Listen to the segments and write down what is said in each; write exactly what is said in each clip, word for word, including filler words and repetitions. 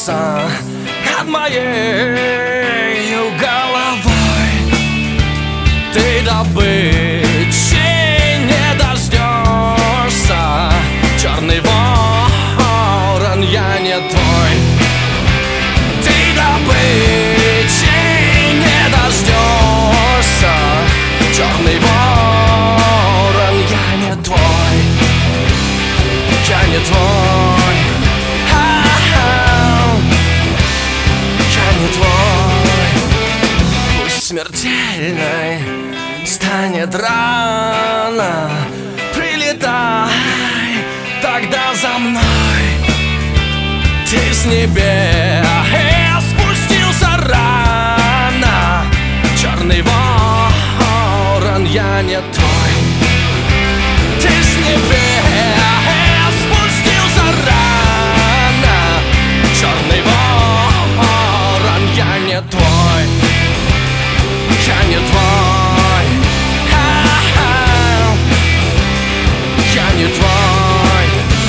разнесется над моей головой. Ты добычи не дождешься, черный ворон, я не твой. Ты добычи не дождешься, черный ворон, я не твой, я не твой, я не твой. Пусть смертельной станет рана, прилетай тогда за мной. Ты с небес спустился рано, черный ворон, я не твой. Ты с небес спустился рано, черный ворон, я не твой, я не твой, я не твой,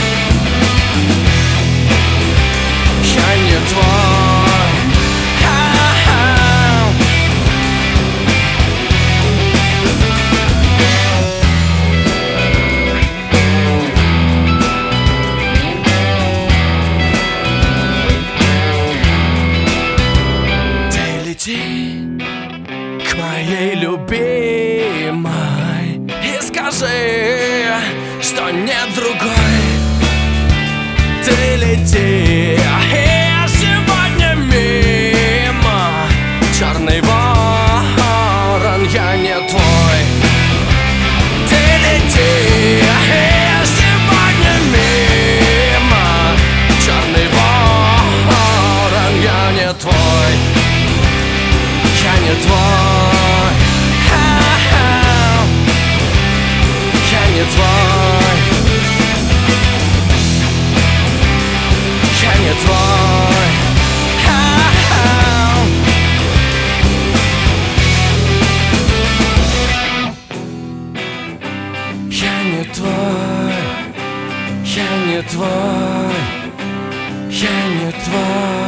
я не твой. Ты лети к моей любимой и скажи, что нет другой. Ты лети, и сегодня мимо, черный ворон, я не твой. Ты лети, и сегодня мимо, черный ворон, я не твой, я не твой, я не твой, я не твой, я не твой, я не твой, я не твой.